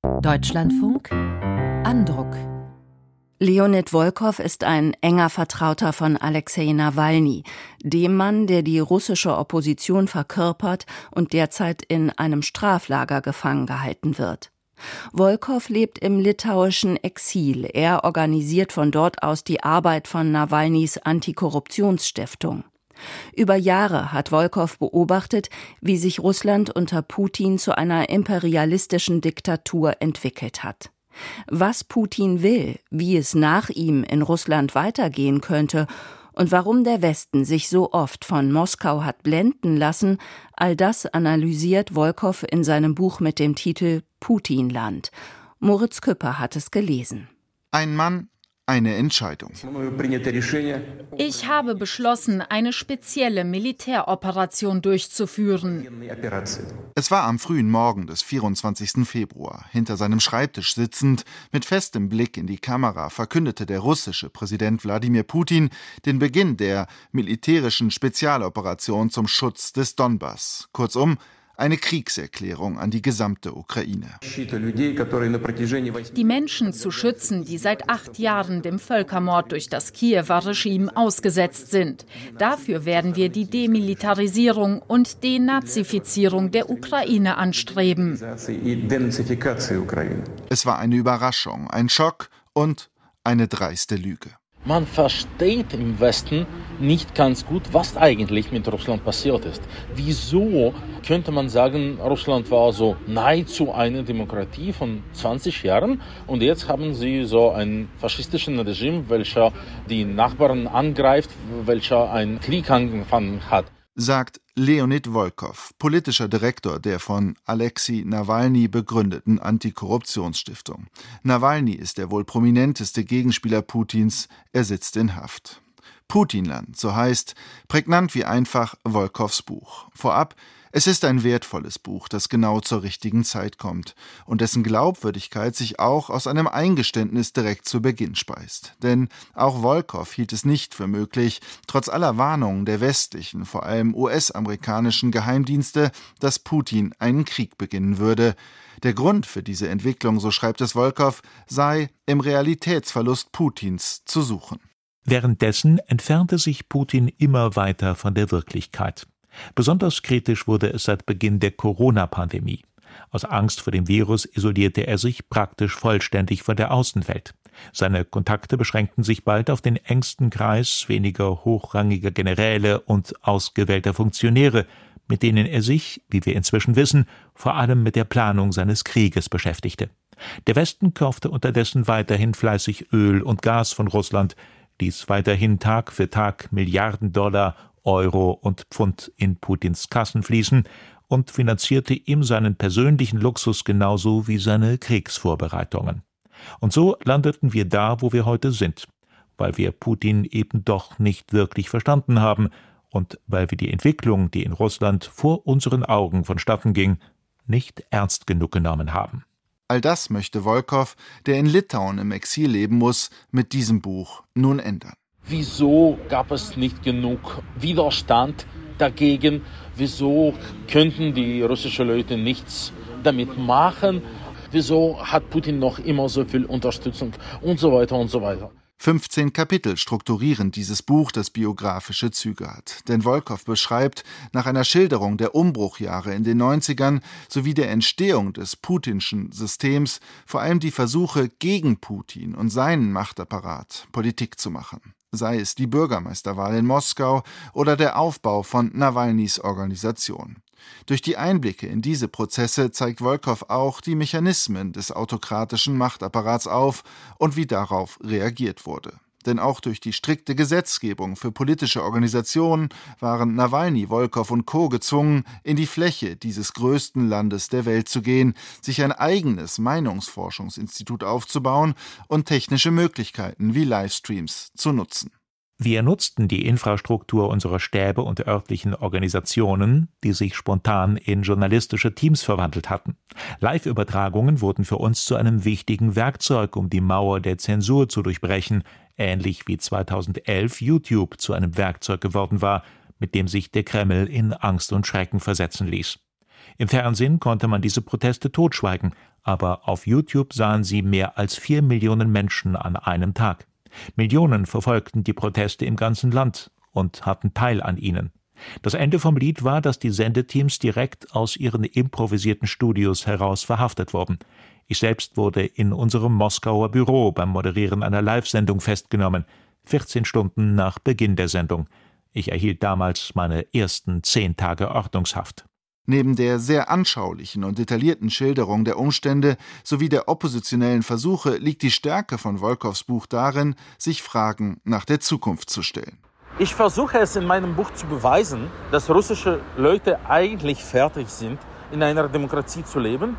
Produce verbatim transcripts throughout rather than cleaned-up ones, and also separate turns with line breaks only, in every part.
Deutschlandfunk Andruck.
Leonid Volkow ist ein enger Vertrauter von Alexei Nawalny, dem Mann, der die russische Opposition verkörpert und derzeit in einem Straflager gefangen gehalten wird. Volkow lebt im litauischen Exil. Er organisiert von dort aus die Arbeit von Nawalnys Antikorruptionsstiftung. Über Jahre hat Volkow beobachtet, wie sich Russland unter Putin zu einer imperialistischen Diktatur entwickelt hat. Was Putin will, wie es nach ihm in Russland weitergehen könnte und warum der Westen sich so oft von Moskau hat blenden lassen, all das analysiert Volkow in seinem Buch mit dem Titel Putinland. Moritz Küpper hat es gelesen.
Ein Mann, eine Entscheidung.
Ich habe beschlossen, eine spezielle Militäroperation durchzuführen.
Es war am frühen Morgen des vierundzwanzigsten Februar. Hinter seinem Schreibtisch sitzend, mit festem Blick in die Kamera, verkündete der russische Präsident Wladimir Putin den Beginn der militärischen Spezialoperation zum Schutz des Donbass. Kurzum, eine Kriegserklärung an die gesamte Ukraine.
Die Menschen zu schützen, die seit acht Jahren dem Völkermord durch das Kiewer Regime ausgesetzt sind. Dafür werden wir die Demilitarisierung und Denazifizierung der Ukraine anstreben.
Es war eine Überraschung, ein Schock und eine dreiste Lüge.
Man versteht im Westen nicht ganz gut, was eigentlich mit Russland passiert ist. Wieso könnte man sagen, Russland war so nahezu eine Demokratie von zwanzig Jahren und jetzt haben sie so ein faschistisches Regime, welcher die Nachbarn angreift, welcher einen Krieg angefangen hat.
Sagt Leonid Volkow, politischer Direktor der von Alexei Nawalny begründeten Antikorruptionsstiftung. Nawalny ist der wohl prominenteste Gegenspieler Putins, er sitzt in Haft. Putinland, so heißt, prägnant wie einfach Volkows Buch. Vorab, es ist ein wertvolles Buch, das genau zur richtigen Zeit kommt und dessen Glaubwürdigkeit sich auch aus einem Eingeständnis direkt zu Beginn speist. Denn auch Volkow hielt es nicht für möglich, trotz aller Warnungen der westlichen, vor allem U S-amerikanischen Geheimdienste, dass Putin einen Krieg beginnen würde. Der Grund für diese Entwicklung, so schreibt es Volkow, sei im Realitätsverlust Putins zu suchen.
Währenddessen entfernte sich Putin immer weiter von der Wirklichkeit. Besonders kritisch wurde es seit Beginn der Corona-Pandemie. Aus Angst vor dem Virus isolierte er sich praktisch vollständig von der Außenwelt. Seine Kontakte beschränkten sich bald auf den engsten Kreis weniger hochrangiger Generäle und ausgewählter Funktionäre, mit denen er sich, wie wir inzwischen wissen, vor allem mit der Planung seines Krieges beschäftigte. Der Westen kaufte unterdessen weiterhin fleißig Öl und Gas von Russland, ließ weiterhin Tag für Tag Milliarden Dollar, Euro und Pfund in Putins Kassen fließen und finanzierte ihm seinen persönlichen Luxus genauso wie seine Kriegsvorbereitungen. Und so landeten wir da, wo wir heute sind, weil wir Putin eben doch nicht wirklich verstanden haben und weil wir die Entwicklung, die in Russland vor unseren Augen vonstatten ging, nicht ernst genug genommen haben.
All das möchte Volkow, der in Litauen im Exil leben muss, mit diesem Buch nun ändern.
Wieso gab es nicht genug Widerstand dagegen? Wieso könnten die russischen Leute nichts damit machen? Wieso hat Putin noch immer so viel Unterstützung und so weiter und so weiter?
fünfzehn Kapitel strukturieren dieses Buch, das biografische Züge hat. Denn Volkow beschreibt nach einer Schilderung der Umbruchjahre in den neunzigern sowie der Entstehung des putinschen Systems vor allem die Versuche, gegen Putin und seinen Machtapparat Politik zu machen. Sei es die Bürgermeisterwahl in Moskau oder der Aufbau von Nawalnys Organisation. Durch die Einblicke in diese Prozesse zeigt Volkow auch die Mechanismen des autokratischen Machtapparats auf und wie darauf reagiert wurde. Denn auch durch die strikte Gesetzgebung für politische Organisationen waren Nawalny, Volkow und Co. gezwungen, in die Fläche dieses größten Landes der Welt zu gehen, sich ein eigenes Meinungsforschungsinstitut aufzubauen und technische Möglichkeiten wie Livestreams zu nutzen.
Wir nutzten die Infrastruktur unserer Stäbe und örtlichen Organisationen, die sich spontan in journalistische Teams verwandelt hatten. Live-Übertragungen wurden für uns zu einem wichtigen Werkzeug, um die Mauer der Zensur zu durchbrechen, ähnlich wie zweitausendelf YouTube zu einem Werkzeug geworden war, mit dem sich der Kreml in Angst und Schrecken versetzen ließ. Im Fernsehen konnte man diese Proteste totschweigen, aber auf YouTube sahen sie mehr als vier Millionen Menschen an einem Tag. Millionen verfolgten die Proteste im ganzen Land und hatten Teil an ihnen. Das Ende vom Lied war, dass die Sendeteams direkt aus ihren improvisierten Studios heraus verhaftet wurden. Ich selbst wurde in unserem Moskauer Büro beim Moderieren einer Live-Sendung festgenommen, vierzehn Stunden nach Beginn der Sendung. Ich erhielt damals meine ersten zehn Tage Ordnungshaft.
Neben der sehr anschaulichen und detaillierten Schilderung der Umstände sowie der oppositionellen Versuche liegt die Stärke von Volkows Buch darin, sich Fragen nach der Zukunft zu stellen.
Ich versuche es in meinem Buch zu beweisen, dass russische Leute eigentlich fertig sind, in einer Demokratie zu leben.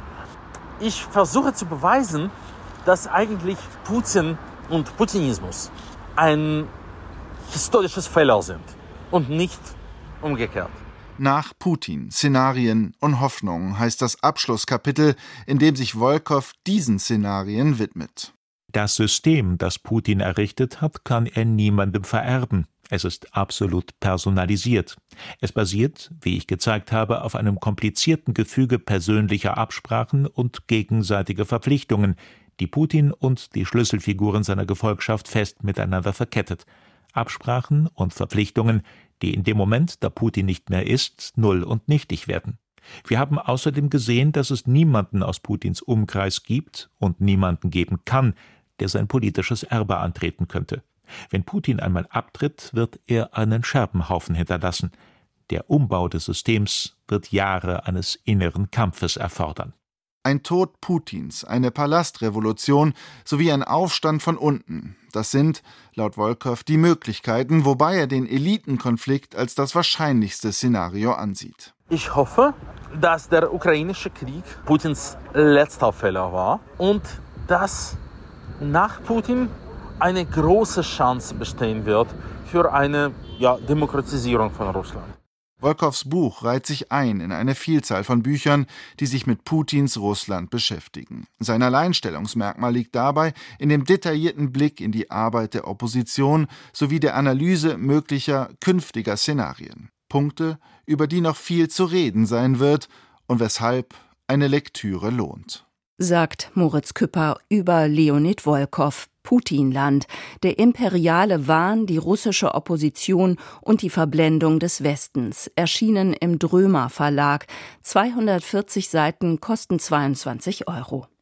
Ich versuche zu beweisen, dass eigentlich Putin und Putinismus ein historisches Fehler sind und nicht umgekehrt.
Nach Putin, Szenarien und Hoffnungen heißt das Abschlusskapitel, in dem sich Volkow diesen Szenarien widmet.
Das System, das Putin errichtet hat, kann er niemandem vererben. Es ist absolut personalisiert. Es basiert, wie ich gezeigt habe, auf einem komplizierten Gefüge persönlicher Absprachen und gegenseitiger Verpflichtungen, die Putin und die Schlüsselfiguren seiner Gefolgschaft fest miteinander verkettet. Absprachen und Verpflichtungen, die in dem Moment, da Putin nicht mehr ist, null und nichtig werden. Wir haben außerdem gesehen, dass es niemanden aus Putins Umkreis gibt und niemanden geben kann, der sein politisches Erbe antreten könnte. Wenn Putin einmal abtritt, wird er einen Scherbenhaufen hinterlassen. Der Umbau des Systems wird Jahre eines inneren Kampfes erfordern.
Ein Tod Putins, eine Palastrevolution sowie ein Aufstand von unten. Das sind, laut Volkow, die Möglichkeiten, wobei er den Elitenkonflikt als das wahrscheinlichste Szenario ansieht.
Ich hoffe, dass der ukrainische Krieg Putins letzter Fehler war und dass nach Putin eine große Chance bestehen wird für eine ja, Demokratisierung von Russland.
Volkows Buch reiht sich ein in eine Vielzahl von Büchern, die sich mit Putins Russland beschäftigen. Sein Alleinstellungsmerkmal liegt dabei in dem detaillierten Blick in die Arbeit der Opposition sowie der Analyse möglicher künftiger Szenarien. Punkte, über die noch viel zu reden sein wird und weshalb eine Lektüre lohnt.
Sagt Moritz Küpper über Leonid Volkow, Putinland, der imperiale Wahn, die russische Opposition und die Verblendung des Westens, erschienen im Drömer Verlag. zweihundertvierzig Seiten kosten zweiundzwanzig Euro.